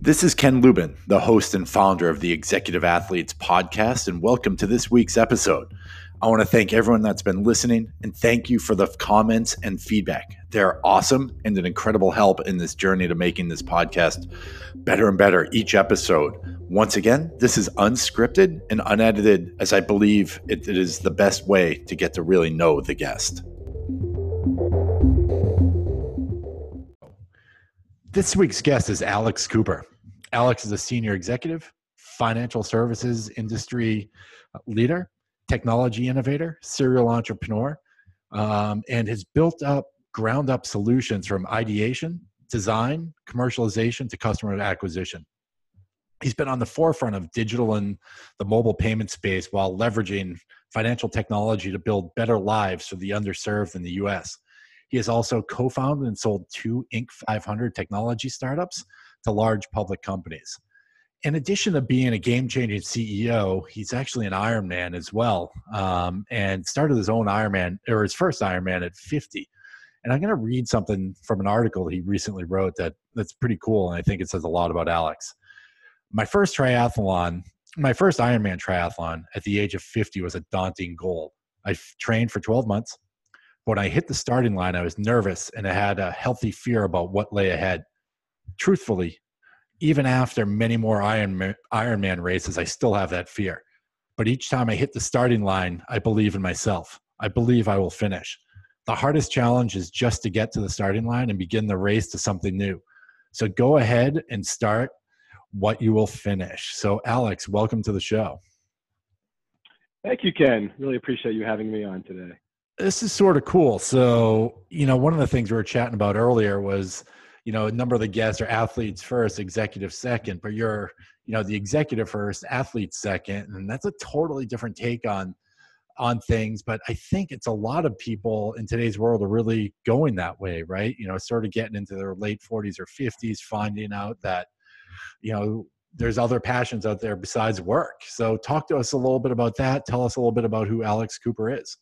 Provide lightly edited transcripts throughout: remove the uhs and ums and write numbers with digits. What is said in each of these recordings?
This is Ken Lubin, the host and founder of the Executive Athletes Podcast, and welcome to this week's episode. I want to thank everyone that's been listening, and thank you for the comments and feedback. They're awesome and an incredible help in this journey to making this podcast better and better each episode. Once again, this is unscripted and unedited, as I believe it is the best way to get to really know the guest. This week's guest is Alex Cooper. Alex is a senior executive, financial services industry leader, technology innovator, serial entrepreneur, and has built up ground up solutions from ideation, design, commercialization to customer acquisition. He's been on the forefront of digital and the mobile payment space while leveraging financial technology to build better lives for the underserved in the US. He has also co-founded and sold 2 Inc. 500 technology startups to large public companies. In addition to being a game-changing CEO, he's actually an Ironman as well, and started his own Ironman, or his first Ironman at 50. And I'm going to read something from an article he recently wrote that's pretty cool, and I think it says a lot about Alex. My first Ironman triathlon at the age of 50 was a daunting goal. I trained for 12 months. When I hit the starting line, I was nervous and I had a healthy fear about what lay ahead. Truthfully, even after many more Ironman races, I still have that fear. But each time I hit the starting line, I believe in myself. I believe I will finish. The hardest challenge is just to get to the starting line and begin the race to something new. So go ahead and start what you will finish. So Alex, welcome to the show. Thank you, Ken. Really appreciate you having me on today. This is sort of cool. So, one of the things we were chatting about earlier was, a number of the guests are athletes first, executive second, but you're, the executive first, athlete second. And that's a totally different take on things. But I think it's a lot of people in today's world are really going that way, right? Sort of getting into their late 40s or 50s, finding out that, there's other passions out there besides work. So talk to us a little bit about that. Tell us a little bit about who Alex Cooper is.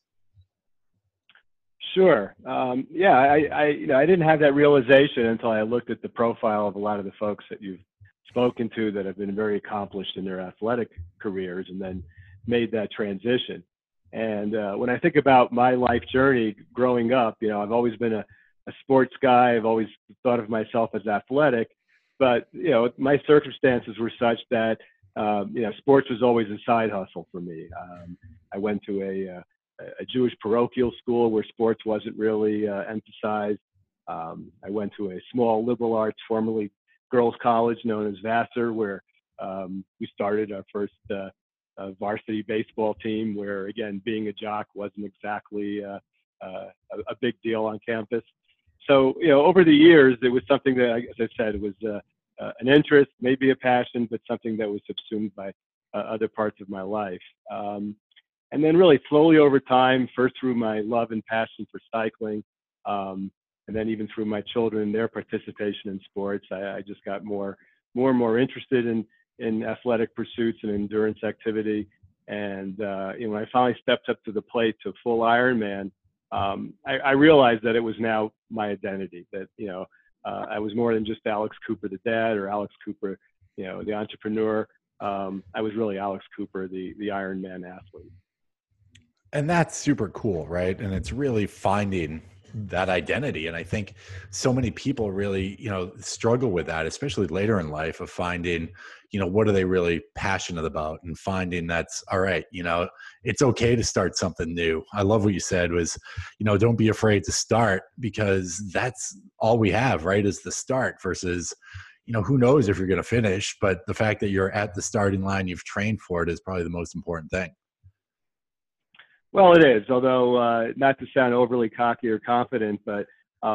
Sure. I didn't have that realization until I looked at the profile of a lot of the folks that you've spoken to that have been very accomplished in their athletic careers and then made that transition. And when I think about my life journey growing up, I've always been a sports guy. I've always thought of myself as athletic, but, my circumstances were such that, sports was always a side hustle for me. I went to a Jewish parochial school where sports wasn't really emphasized. I went to a small liberal arts, formerly girls' college known as Vassar, where we started our first varsity baseball team, where, again, being a jock wasn't exactly a big deal on campus. So, over the years, it was something that, as I said, was an interest, maybe a passion, but something that was subsumed by other parts of my life. And then really slowly over time, first through my love and passion for cycling, and then even through my children, their participation in sports, I just got more and more interested in athletic pursuits and endurance activity. And when I finally stepped up to the plate to full Ironman, I realized that it was now my identity, that, I was more than just Alex Cooper, the dad, or Alex Cooper, the entrepreneur. I was really Alex Cooper, the Ironman athlete. And that's super cool, right? And it's really finding that identity. And I think so many people really, struggle with that, especially later in life, of finding, what are they really passionate about, and finding that's all right. It's okay to start something new. I love what you said was, don't be afraid to start, because that's all we have, right? Is the start versus, who knows if you're going to finish, but the fact that you're at the starting line, you've trained for it, is probably the most important thing. Well, it is, although not to sound overly cocky or confident, but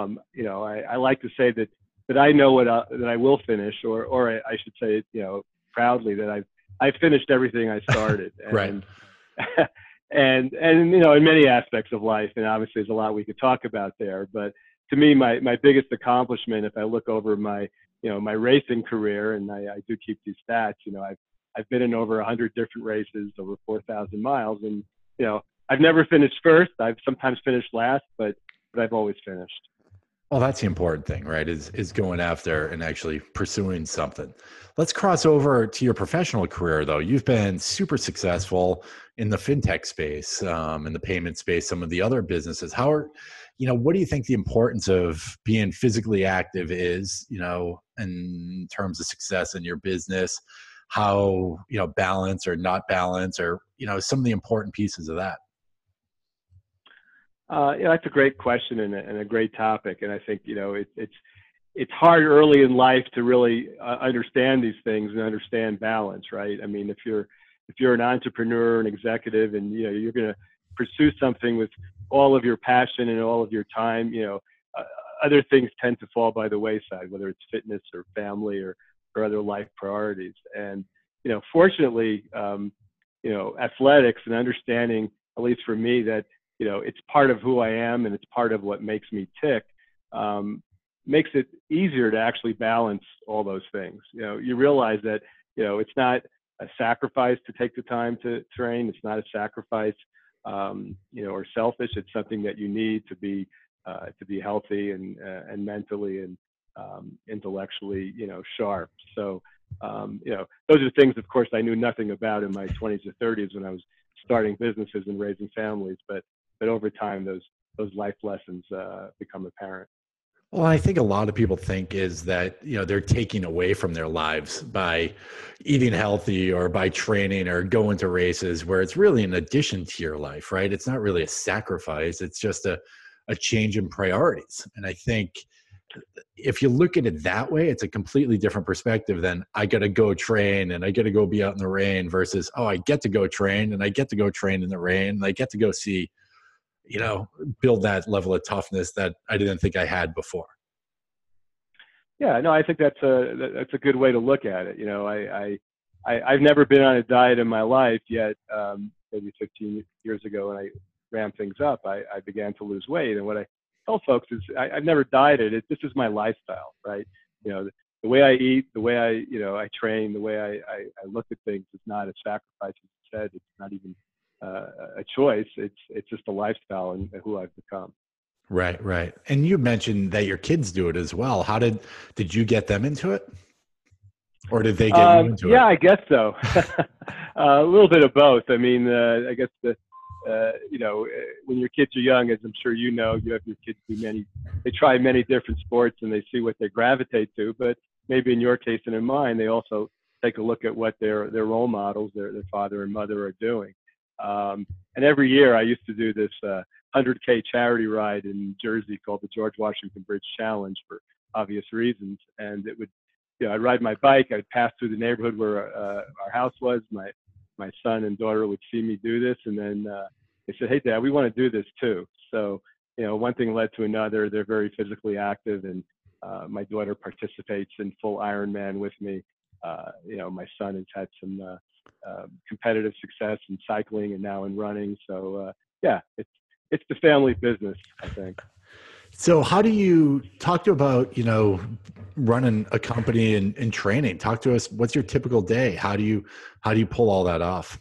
I like to say that I know that I will finish, or I should say, proudly, that I've finished everything I started. And, right. and in many aspects of life, and obviously there's a lot we could talk about there. But to me, my biggest accomplishment, if I look over my my racing career, and I do keep these stats, I've been in over 100 different races, over 4,000 miles, and I've never finished first. I've sometimes finished last, but I've always finished. Well, that's the important thing, right? Is going after and actually pursuing something. Let's cross over to your professional career, though. You've been super successful in the fintech space, in the payment space, some of the other businesses. How are, what do you think the importance of being physically active is, in terms of success in your business? How, balance or not balance, or, some of the important pieces of that? That's a great question and a great topic. And I think, it's hard early in life to really understand these things and understand balance, right? I mean, if you're an entrepreneur, an executive, and you're going to pursue something with all of your passion and all of your time, uh, other things tend to fall by the wayside, whether it's fitness or family or other life priorities. And fortunately, athletics and understanding, at least for me, that it's part of who I am and it's part of what makes me tick. Makes it easier to actually balance all those things. You realize that, it's not a sacrifice to take the time to train. It's not a sacrifice, or selfish. It's something that you need to be healthy and mentally and intellectually, sharp. So, those are things, of course, I knew nothing about in my 20s or 30s when I was starting businesses and raising families. But over time, those life lessons become apparent. Well, I think a lot of people think is that, they're taking away from their lives by eating healthy or by training or going to races, where it's really an addition to your life, right? It's not really a sacrifice. It's just a change in priorities. And I think if you look at it that way, it's a completely different perspective than I got to go train and I got to go be out in the rain versus, oh, I get to go train and I get to go train in the rain and I get to go see, you know, build that level of toughness that I didn't think I had before. Yeah, no, I think that's a good way to look at it. I've never been on a diet in my life yet. Maybe 15 years ago, when I ramped things up, I began to lose weight. And what I tell folks is, I've never dieted. This is my lifestyle, right? The way I eat, the way I train, the way I look at things is not a sacrifice. As you said, it's not even a choice. It's just a lifestyle and who I've become. Right, right. And you mentioned that your kids do it as well. How did you get them into it? Or did they get you into Yeah, it? I guess so. A little bit of both. I mean, I guess when your kids are young, as I'm sure you know, you have your kids they try many different sports and they see what they gravitate to. But maybe in your case and in mine, they also take a look at what their role models, their father and mother are doing. And every year I used to do this 100K charity ride in Jersey called the George Washington Bridge Challenge for obvious reasons. And it would, I'd ride my bike. I'd pass through the neighborhood where our house was. My son and daughter would see me do this, and then they said, "Hey, Dad, we want to do this too." So, one thing led to another. They're very physically active, and my daughter participates in full Ironman with me. My son has had some competitive success in cycling and now in running. So, yeah, it's the family business, I think. So how do you talk to about, running a company and training? Talk to us. What's your typical day? How do you pull all that off?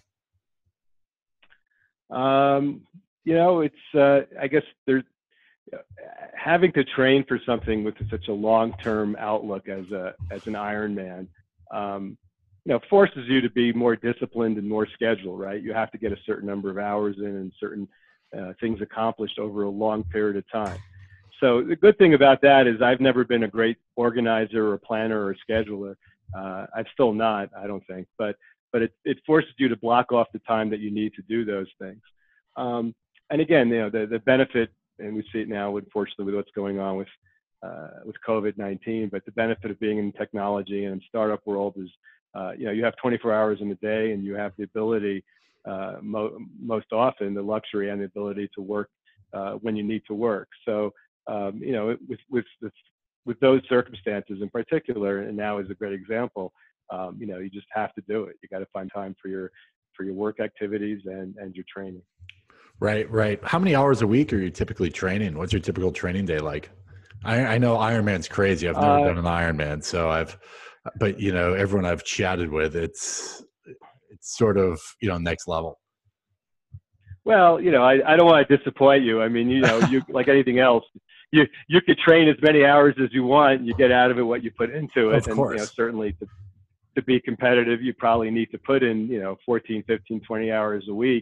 It's I guess there's having to train for something with such a long-term outlook as an Ironman, forces you to be more disciplined and more scheduled, right? You have to get a certain number of hours in and certain things accomplished over a long period of time. So the good thing about that is I've never been a great organizer or planner or scheduler. I'm still not, I don't think, but it forces you to block off the time that you need to do those things. And again, the benefit, and we see it now, unfortunately, with what's going on with COVID-19, but the benefit of being in technology and startup world is, you have 24 hours in a day, and you have the ability, most often, the luxury and the ability to work when you need to work. So, with those circumstances in particular, and now is a great example, you just have to do it. You got to find time for your work activities and your training. Right, right. How many hours a week are you typically training? What's your typical training day like? I know Ironman's crazy. I've never done an Ironman, but everyone I've chatted with, it's sort of, next level. Well, I don't want to disappoint you. I mean, you like anything else, you could train as many hours as you want. You get out of it what you put into it. Of course. Certainly to be competitive, you probably need to put in, 14, 15, 20 hours a week.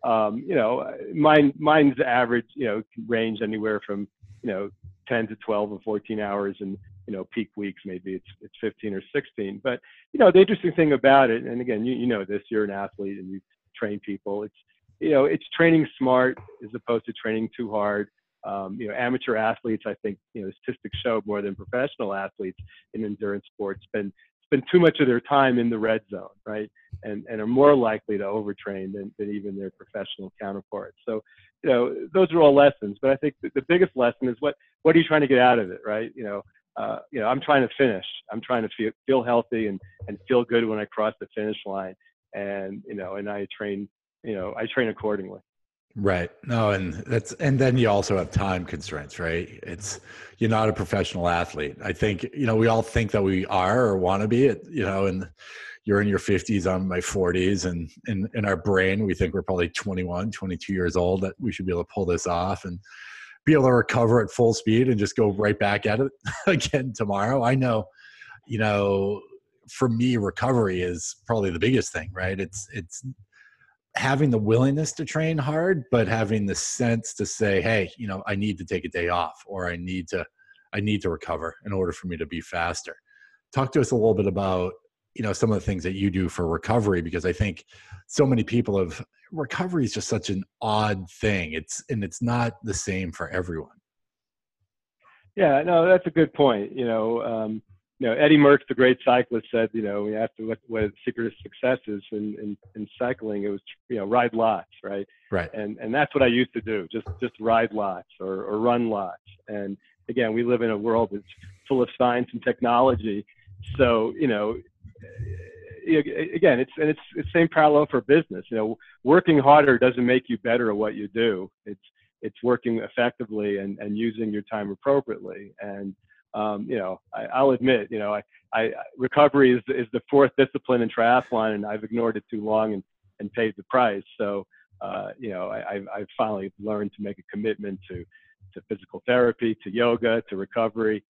Mine's average, can range anywhere from, 10 to 12 or 14 hours, and, peak weeks, maybe it's 15 or 16. But, the interesting thing about it, and again, you know this, you're an athlete and you train people. It's training smart as opposed to training too hard. Amateur athletes, I think, statistics show more than professional athletes in endurance sports spend too much of their time in the red zone, right? And are more likely to overtrain than even their professional counterparts. So, those are all lessons. But I think the biggest lesson is what are you trying to get out of it, right? I'm trying to finish. I'm trying to feel healthy and feel good when I cross the finish line. And and I train accordingly. Right. No, and then you also have time constraints, right? You're not a professional athlete. I think, we all think that we are or want to be it, and you're in your 50s, I'm in my 40s, and in our brain, we think we're probably 21, 22 years old, that we should be able to pull this off and be able to recover at full speed and just go right back at it again tomorrow. I know, for me, recovery is probably the biggest thing, right? It's having the willingness to train hard, but having the sense to say, hey, I need to take a day off, or I need to recover in order for me to be faster. Talk to us a little bit about, some of the things that you do for recovery, because I think so many people recovery is just such an odd thing. It's not the same for everyone. Yeah, no, that's a good point. Eddie Merckx, the great cyclist, said, we asked what the secret of success is in cycling. It was, ride lots, right? Right. And that's what I used to do, just ride lots or run lots. And again, we live in a world that's full of science and technology. So, again, it's the same parallel for business. Working harder doesn't make you better at what you do. It's working effectively and using your time appropriately. And I'll admit, recovery is the fourth discipline in triathlon, and I've ignored it too long and paid the price. So, I've finally learned to make a commitment to physical therapy, to yoga, to recovery,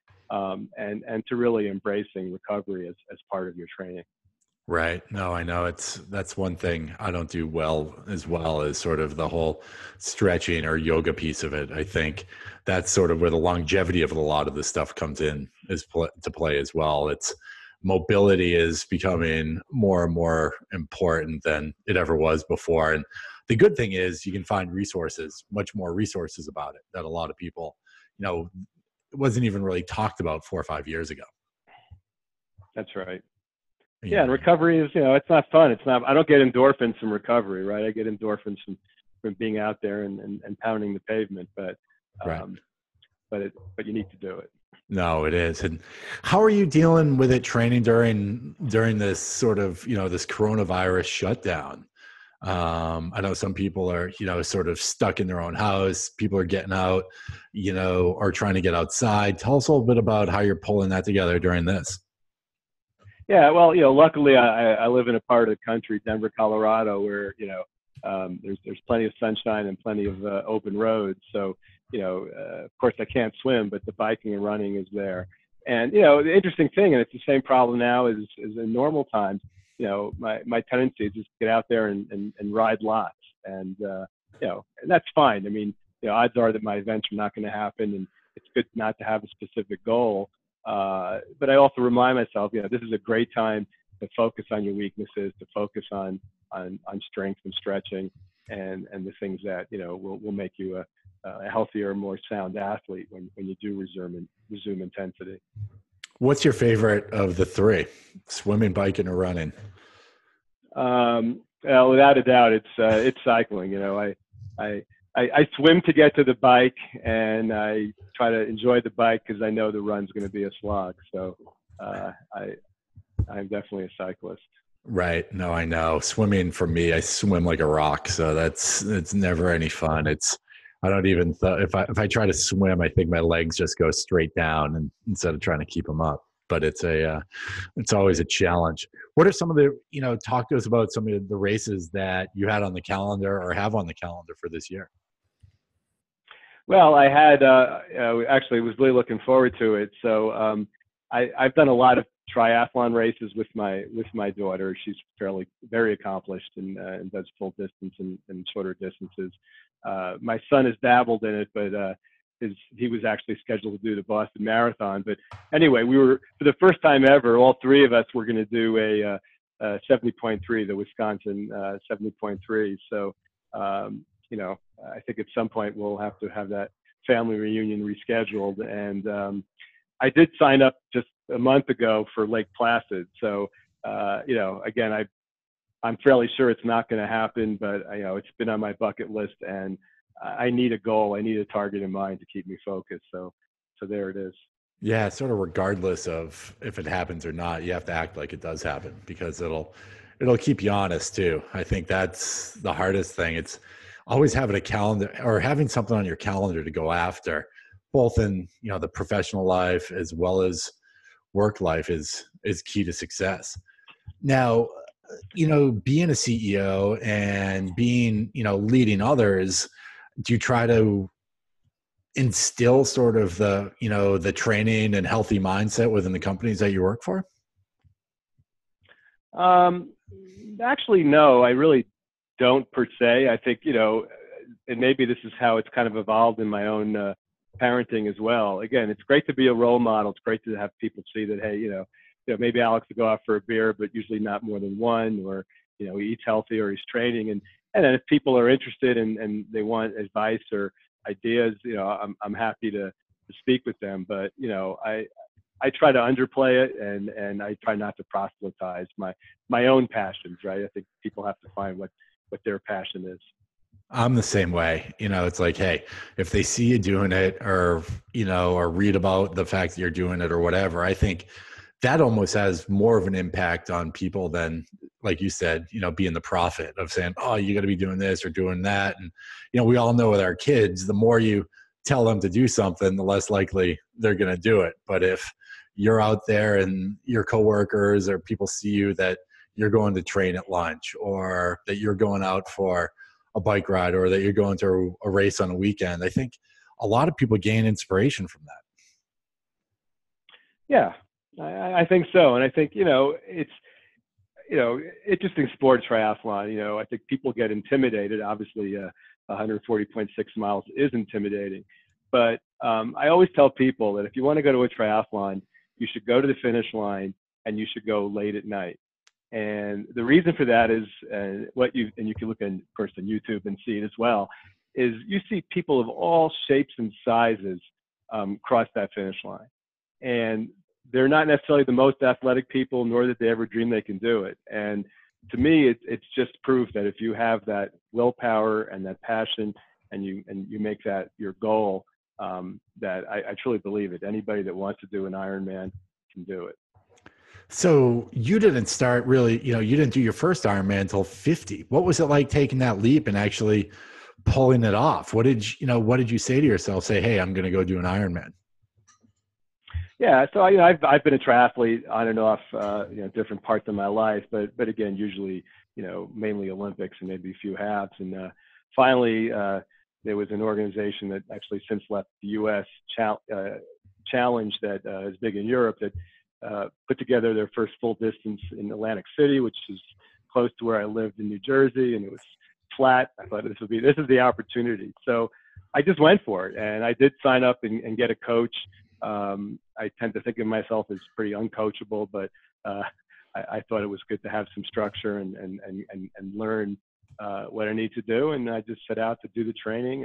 and to really embracing recovery as part of your training. Right. No, I know that's one thing I don't do well as sort of the whole stretching or yoga piece of it. I think that's sort of where the longevity of a lot of this stuff comes in to play as well. It's mobility is becoming more and more important than it ever was before. And the good thing is you can find much more resources about it that a lot of people, it wasn't even really talked about 4 or 5 years ago. That's right. Yeah, and recovery is, it's not fun. I don't get endorphins from recovery, right? I get endorphins from being out there and pounding the pavement, but right. But you need to do it. No, it is. And how are you dealing with it training during this sort of, this coronavirus shutdown? I know some people are, sort of stuck in their own house. People are getting out, or trying to get outside. Tell us a little bit about how you're pulling that together during this. Yeah, well, luckily I live in a part of the country, Denver, Colorado, where there's plenty of sunshine and plenty of open roads. So of course I can't swim, but the biking and running is there. And the interesting thing, and it's the same problem now as in normal times. My tendency is just get out there and ride lots, and and that's fine. I mean, odds are that my events are not going to happen, and it's good not to have a specific goal. But I also remind myself, this is a great time to focus on your weaknesses, to focus on strength and stretching, and the things that will make you a healthier, more sound athlete when you do resume intensity. What's your favorite of the three? Swimming, biking, or running? Well, without a doubt, it's cycling. I swim to get to the bike, and I try to enjoy the bike because I know the run's going to be a slog. So I'm definitely a cyclist. Right. No, I know. Swimming for me, I swim like a rock, so it's never any fun. I don't even if I try to swim, I think my legs just go straight down, and instead of trying to keep them up. But it's always a challenge. What are some of the talk to us about some of the races that you had on the calendar or have on the calendar for this year? Well, I had actually was really looking forward to it. So I've done a lot of triathlon races with my daughter. She's very accomplished and does full distance and shorter distances. My son has dabbled in it, but he was actually scheduled to do the Boston Marathon. But anyway, we were for the first time ever, all three of us were going to do a 70.3, the Wisconsin 70.3. So I think at some point we'll have to have that family reunion rescheduled. And I did sign up just a month ago for Lake Placid. So, again, I'm fairly sure it's not going to happen, but it's been on my bucket list, and I need a goal. I need a target in mind to keep me focused. So there it is. Yeah, sort of regardless of if it happens or not, you have to act like it does happen because it'll keep you honest too. I think that's the hardest thing. It's always having a calendar or having something on your calendar to go after, both in the professional life as well as work life is key to success. Now, being a CEO and being leading others, do you try to instill sort of the training and healthy mindset within the companies that you work for? Actually, no, I really don't per se. I think, and maybe this is how it's kind of evolved in my own parenting as well. Again, it's great to be a role model. It's great to have people see that, hey, maybe Alex will go out for a beer, but usually not more than one, or, he eats healthy or he's training. And then if people are interested and they want advice or ideas, I'm happy to speak with them. But, I try to underplay it and I try not to proselytize my own passions, right? I think people have to find what their passion is. I'm the same way. It's like, hey, if they see you doing it or read about the fact that you're doing it or whatever, I think that almost has more of an impact on people than, like you said, being the prophet of saying, oh, you got to be doing this or doing that. And, we all know with our kids, the more you tell them to do something, the less likely they're going to do it. But if you're out there and your coworkers or people see you that you're going to train at lunch or that you're going out for a bike ride or that you're going to a race on a weekend, I think a lot of people gain inspiration from that. Yeah, I think so. And I think, it's, interesting sport triathlon. I think people get intimidated. Obviously, 140.6 miles is intimidating. But I always tell people that if you want to go to a triathlon, you should go to the finish line and you should go late at night. And the reason for that is and you can look on YouTube and see it as well, is you see people of all shapes and sizes cross that finish line. And they're not necessarily the most athletic people, nor did they ever dream they can do it. And to me, it's just proof that if you have that willpower and that passion and you make that your goal, that I truly believe it. Anybody that wants to do an Ironman can do it. So you didn't start really, you didn't do your first Ironman until 50. What was it like taking that leap and actually pulling it off? What did you say to yourself? Say, hey, I'm going to go do an Ironman. Yeah, so I've been a triathlete on and off, different parts of my life, but again, usually, mainly Olympics and maybe a few halves. And finally, there was an organization that actually since left the U.S. challenge that is big in Europe that put together their first full distance in Atlantic City, which is close to where I lived in New Jersey, and it was flat. I thought this is the opportunity. So I just went for it, and I did sign up and get a coach. I tend to think of myself as pretty uncoachable, but I thought it was good to have some structure and learn what I need to do. And I just set out to do the training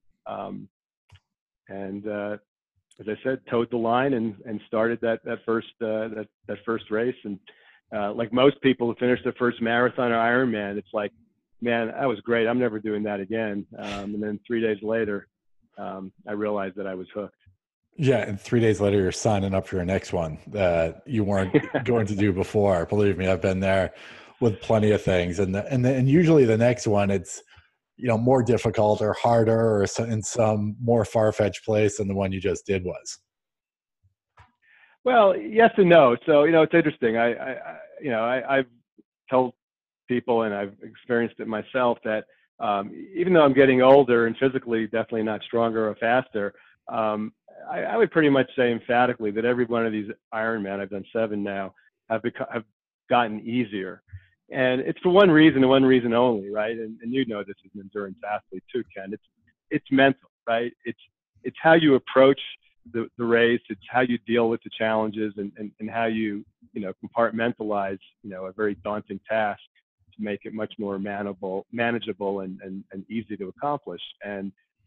and as I said, towed the line and started that first race. And like most people who finish their first marathon or Ironman, it's like, man, that was great. I'm never doing that again. And then 3 days later, I realized that I was hooked. Yeah, and 3 days later, you're signing up for your next one that you weren't going to do before. Believe me, I've been there with plenty of things, and usually the next one, it's more difficult or harder or in some more far-fetched place than the one you just did was. Well, yes and no. So it's interesting. I've told people, and I've experienced it myself, that Even though I'm getting older and physically definitely not stronger or faster, I would pretty much say emphatically that every one of these Ironman, I've done 7 now, have gotten easier. And it's for one reason and one reason only, right? And you know this as an endurance athlete too, Ken. It's mental, right? It's how you approach the race. It's how you deal with the challenges and how you compartmentalize a very daunting task to make it much more manageable and easy to accomplish. And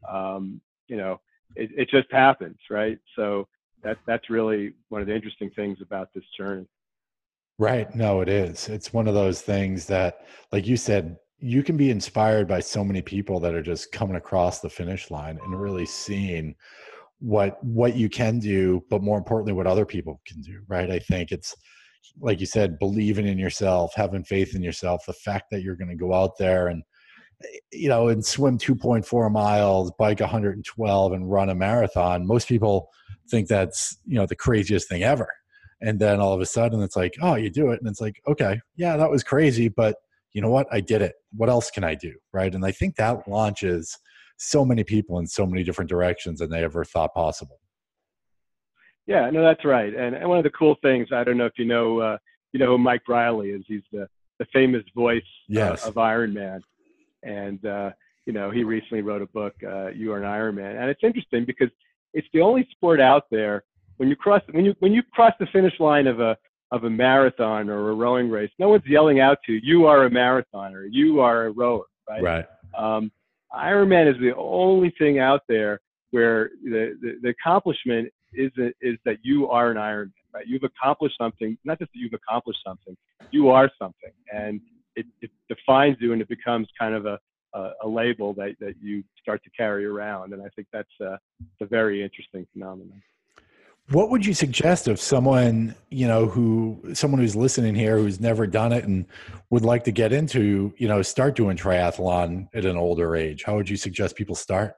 it just happens, right? So that's really one of the interesting things about this journey. Right. No, it is. It's one of those things that, like you said, you can be inspired by so many people that are just coming across the finish line and really seeing what you can do, but more importantly, what other people can do. Right. I think it's, like you said, believing in yourself, having faith in yourself, the fact that you're going to go out there and and swim 2.4 miles, bike 112 and run a marathon. Most people think that's, the craziest thing ever. And then all of a sudden it's like, oh, you do it. And it's like, okay, yeah, that was crazy, but you know what? I did it. What else can I do? Right. And I think that launches so many people in so many different directions than they ever thought possible. Yeah, no, that's right. And one of the cool things, I don't know if you know who Mike Riley is. He's the famous voice Yes. of Ironman. And, he recently wrote a book, You Are an Ironman. And it's interesting because it's the only sport out there when you cross the finish line of a marathon or a rowing race, no one's yelling out to you, you are a marathoner, you are a rower, right? Right. Ironman is the only thing out there where the accomplishment is that you are an Ironman, right? You've accomplished something, not just that you've accomplished something, you are something. And it defines you, and it becomes kind of a label that you start to carry around. And I think that's a very interesting phenomenon. What would you suggest of someone, who's listening here, who's never done it and would like to get into, start doing triathlon at an older age? How would you suggest people start?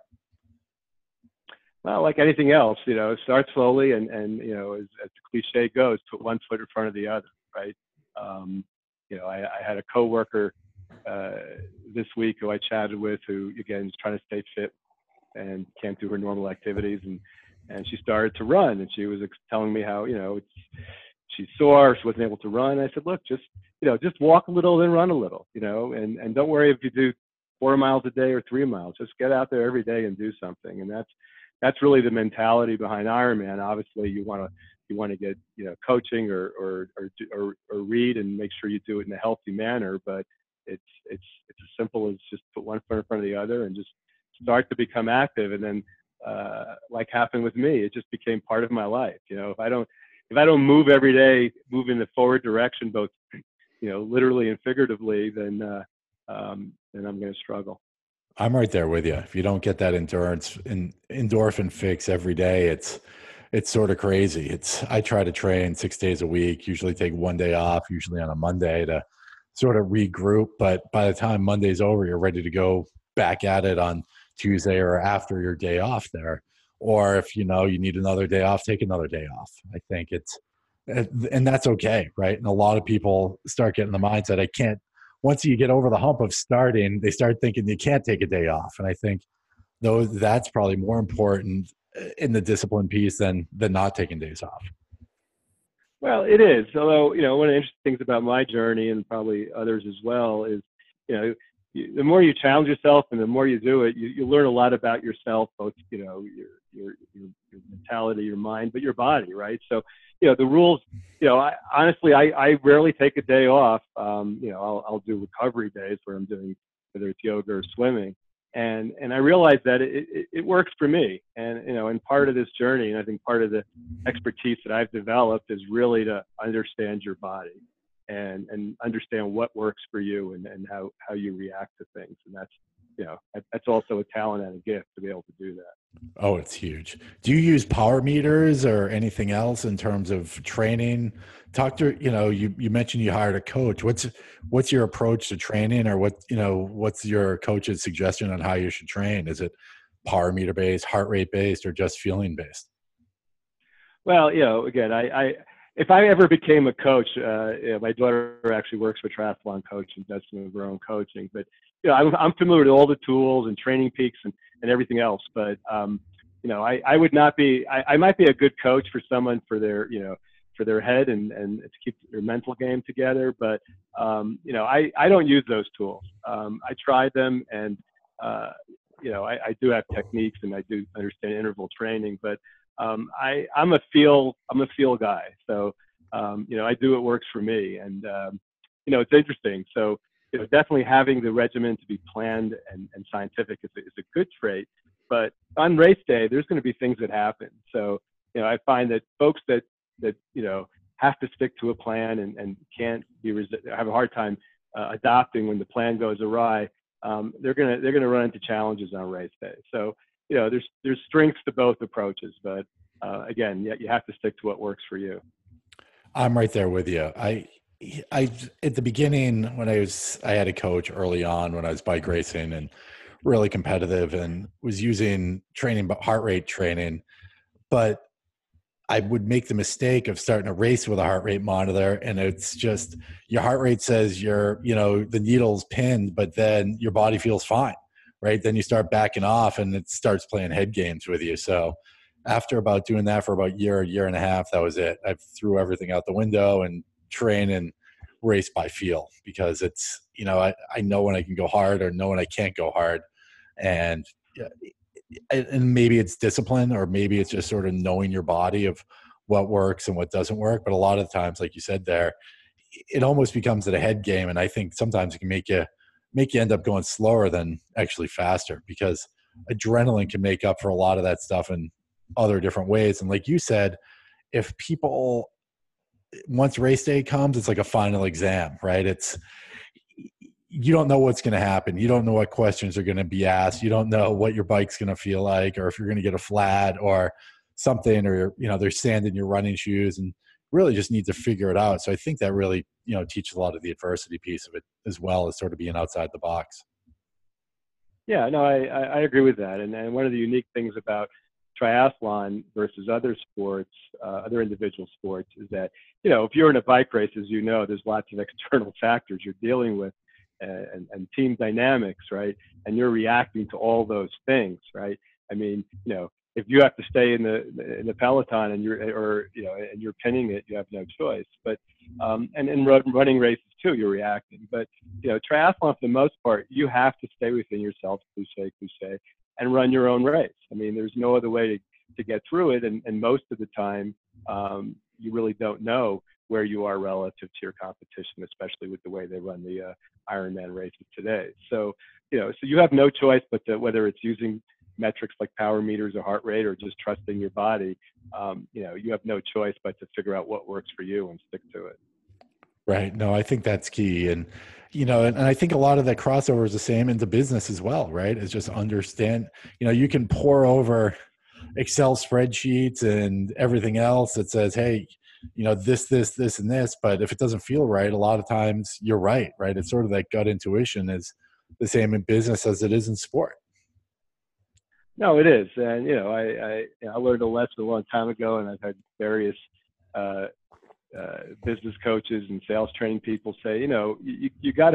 Well, like anything else, start slowly and as the cliche goes, put one foot in front of the other, right? I had a coworker this week who I chatted with who, again, is trying to stay fit and can't do her normal activities. And she started to run, and she was telling me how, she's sore, she wasn't able to run. I said, look, just walk a little, then run a little, and don't worry if you do 4 miles a day or 3 miles, just get out there every day and do something. And that's really the mentality behind Ironman. Obviously you want to get, coaching or read and make sure you do it in a healthy manner, but it's as simple as just put one foot in front of the other and just start to become active. And then, like happened with me, it just became part of my life. If I don't move every day, move in the forward direction, both, literally and figuratively, then I'm going to struggle. I'm right there with you. If you don't get that endorphin fix every day, it's sort of crazy. I try to train 6 days a week, usually take one day off, usually on a Monday to sort of regroup. But by the time Monday's over, you're ready to go back at it on Tuesday or after your day off there. Or if you need another day off, take another day off. I think and that's okay, right? And a lot of people start getting the mindset, I can't. Once you get over the hump of starting, they start thinking you can't take a day off. And I think that's probably more important in the discipline piece than not taking days off. Well, it is. Although, one of the interesting things about my journey, and probably others as well, is, the more you challenge yourself and the more you do it, you learn a lot about yourself, both, your mentality, your mind, but your body, right? So, the rules, honestly, I rarely take a day off. I'll do recovery days where I'm doing, whether it's yoga or swimming. And I realized that it works for me. And part of this journey, and I think part of the expertise that I've developed is really to understand your body and understand what works for you and how you react to things. And that's also a talent and a gift to be able to do that. Oh, it's huge. Do you use power meters or anything else in terms of training? Talk to, you mentioned you hired a coach. What's your approach to training, or what's your coach's suggestion on how you should train? Is it power meter based, heart rate based, or just feeling based? Well, again, if I ever became a coach, my daughter actually works for Triathlon Coach and does some of her own coaching. But I'm familiar with all the tools and Training Peaks and everything else. But I would not be. I might be a good coach for someone for their for their head and to keep their mental game together. But I don't use those tools. I tried them, and I do have techniques and I do understand interval training, but I'm a feel guy. So I do what works for me, and it's interesting. So definitely having the regimen to be planned and scientific is a good trait. But on race day, there's going to be things that happen. So I find that folks that have to stick to a plan and can't have a hard time adopting when the plan goes awry. They're gonna run into challenges on race day. So there's strengths to both approaches, but again, you have to stick to what works for you. I'm right there with you. I at the beginning when I had a coach early on when I was bike racing and really competitive and was using heart rate training, but I would make the mistake of starting a race with a heart rate monitor, and it's just your heart rate says the needle's pinned, but then your body feels fine, right? Then you start backing off and it starts playing head games with you. So after about doing that for about a year and a half, that was it. I threw everything out the window and train and race by feel, because it's, I know when I can go hard or know when I can't go hard. And maybe it's discipline, or maybe it's just sort of knowing your body of what works and what doesn't work. But a lot of times, like you said there, it almost becomes a head game. And I think sometimes it can make you end up going slower than actually faster, because adrenaline can make up for a lot of that stuff in other different ways. And like you said, if people, once race day comes, it's like a final exam, right? You don't know what's going to happen. You don't know what questions are going to be asked. You don't know what your bike's going to feel like, or if you're going to get a flat or something, or, there's sand in your running shoes, and really just need to figure it out. So I think that really, teaches a lot of the adversity piece of it, as well as sort of being outside the box. Yeah, no, I agree with that. And one of the unique things about triathlon versus other sports, other individual sports, is that, if you're in a bike race, as there's lots of external factors you're dealing with, and team dynamics, right? And you're reacting to all those things, right? I mean, if you have to stay in the peloton and you're pinning it, you have no choice. But and in running races too, you're reacting. But triathlon, for the most part, you have to stay within yourself, cliche, and run your own race. I mean, there's no other way to get through it. And most of the time, you really don't know where you are relative to your competition, especially with the way they run the Ironman races today. So, so you have no choice but whether it's using metrics like power meters or heart rate, or just trusting your body, you have no choice but to figure out what works for you and stick to it. Right. No, I think that's key. And, and I think a lot of that crossover is the same into business as well, right? It's just understand, you can pour over Excel spreadsheets and everything else that says, hey, this, and this, but if it doesn't feel right, a lot of times you're right? It's sort of that gut intuition is the same in business as it is in sport. No, it is. And, I learned a lesson a long time ago, and I've had various business coaches and sales training people say, you got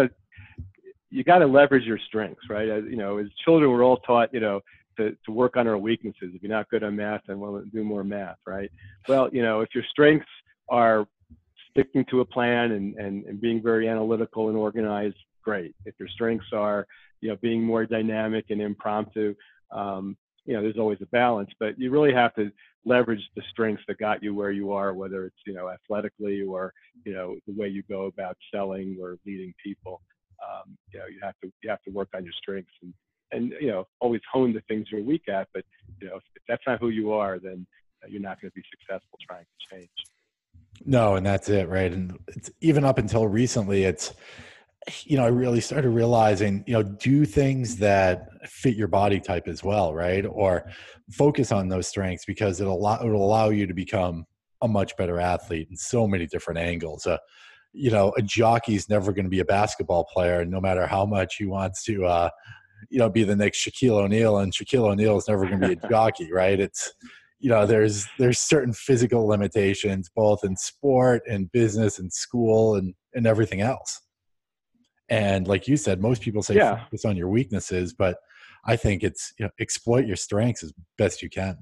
to leverage your strengths, right? As children, we're all taught, to work on our weaknesses. If you're not good on math, then we'll do more math, right? Well, if your strengths are sticking to a plan and being very analytical and organized, great. If your strengths are, being more dynamic and impromptu, there's always a balance, but you really have to leverage the strengths that got you where you are, whether it's, athletically or, the way you go about selling or leading people. You have to work on your strengths and always hone the things you're weak at. But, if that's not who you are, then you're not going to be successful trying to change. No, and that's it, right? And it's even up until recently, it's, I really started realizing, do things that fit your body type as well, right? Or focus on those strengths, because it'll allow you to become a much better athlete in so many different angles. A jockey's never going to be a basketball player, no matter how much he wants to, be the next Shaquille O'Neal, and Shaquille O'Neal is never going to be a jockey, right? It's, there's certain physical limitations both in sport and business and school and everything else. And like you said, most people say Yeah. focus on your weaknesses, but I think it's, exploit your strengths as best you can.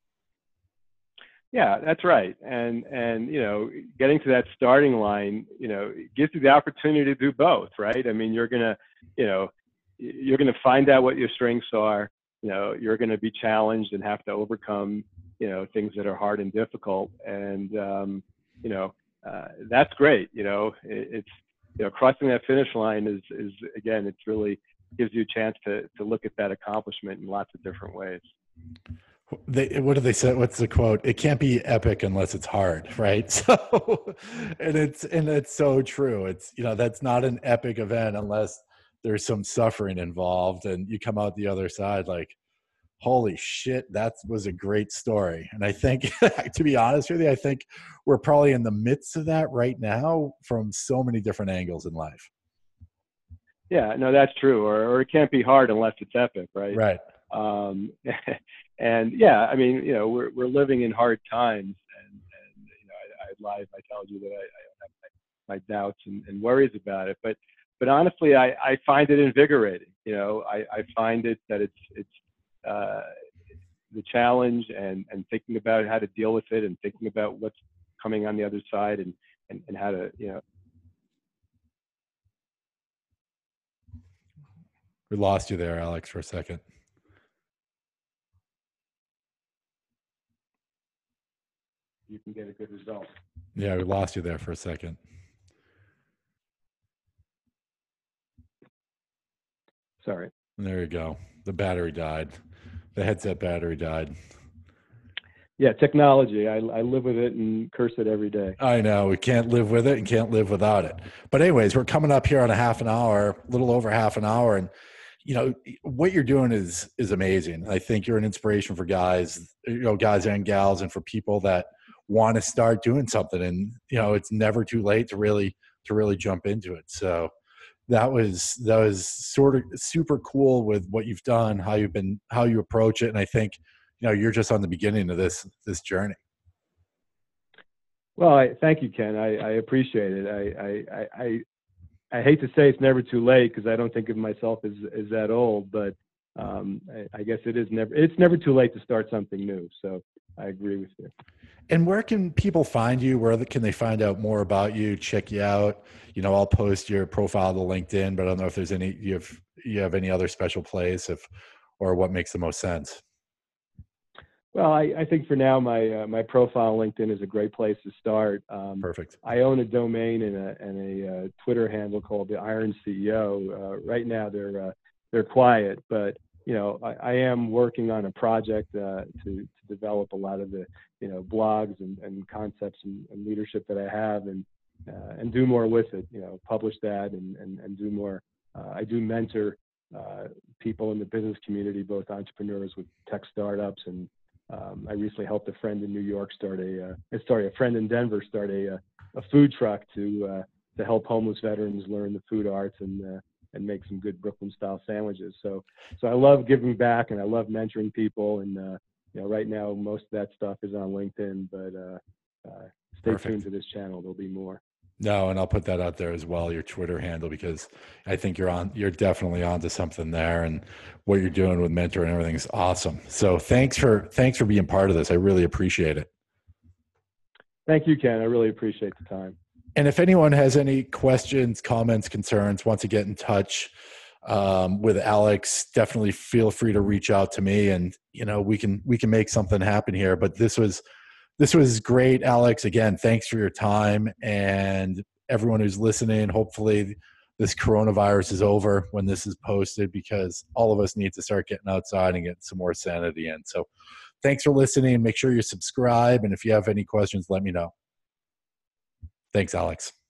Yeah, that's right. And getting to that starting line, gives you the opportunity to do both, right? I mean, you're gonna find out what your strengths are. You're gonna be challenged and have to overcome, things that are hard and difficult. And that's great. It's crossing that finish line is again, it's really gives you a chance to look at that accomplishment in lots of different ways. What do they say? What's the quote? It can't be epic unless it's hard, right? So, and it's so true. It's, that's not an epic event unless there's some suffering involved, and you come out the other side like, holy shit, that was a great story. And I think, to be honest with you, I think we're probably in the midst of that right now from so many different angles in life. Yeah, no, that's true. Or it can't be hard unless it's epic, right? Right. And yeah, I mean, we're living in hard times, and I'd lie if I told you that I have my doubts and worries about it. But honestly, I find it invigorating. I find it that it's the challenge and thinking about how to deal with it and thinking about what's coming on the other side and how to, We lost you there, Alex, for a second. you can get a good result. Yeah, we lost you there for a second. Sorry. There you go. The battery died. The headset battery died. Yeah, technology. I live with it and curse it every day. I know. We can't live with it and can't live without it. But anyways, we're coming up here on a little over half an hour. And, what you're doing is amazing. I think you're an inspiration for guys, guys and gals, and for people that want to start doing something. And, it's never too late to really jump into it. So that was sort of super cool with what you've done, how you approach it. And I think, you're just on the beginning of this journey. Well, thank you, Ken. I appreciate it. I hate to say it's never too late because I don't think of myself as that old, but I guess it's never too late to start something new. So I agree with you. And where can people find you? Where can they find out more about you, check you out? I'll post your profile to LinkedIn, but I don't know if there's you have any other special place or what makes the most sense. Well, I think for now, my profile on LinkedIn is a great place to start. Perfect. I own a domain and a Twitter handle called the Iron CEO. Right now, they're quiet, but I am working on a project to develop a lot of the blogs and concepts and leadership that I have and do more with it. Publish that and do more. I do mentor people in the business community, both entrepreneurs with tech startups and I recently helped a friend in New York a friend in Denver start a food truck to help homeless veterans learn the food arts and make some good Brooklyn style sandwiches. So I love giving back and I love mentoring people. And right now most of that stuff is on LinkedIn, but stay Perfect. tuned to this channel. There'll be more. No, and I'll put that out there as well, your Twitter handle, because I think you're definitely onto something there, and what you're doing with mentor and everything is awesome. So thanks for being part of this. I really appreciate it. Thank you, Ken. I really appreciate the time. And if anyone has any questions, comments, concerns, wants to get in touch with Alex, definitely feel free to reach out to me, and we can make something happen here. But this was great, Alex. Again, thanks for your time, and everyone who's listening. Hopefully this coronavirus is over when this is posted, because all of us need to start getting outside and getting some more sanity in. So thanks for listening. Make sure you subscribe. And if you have any questions, let me know. Thanks, Alex.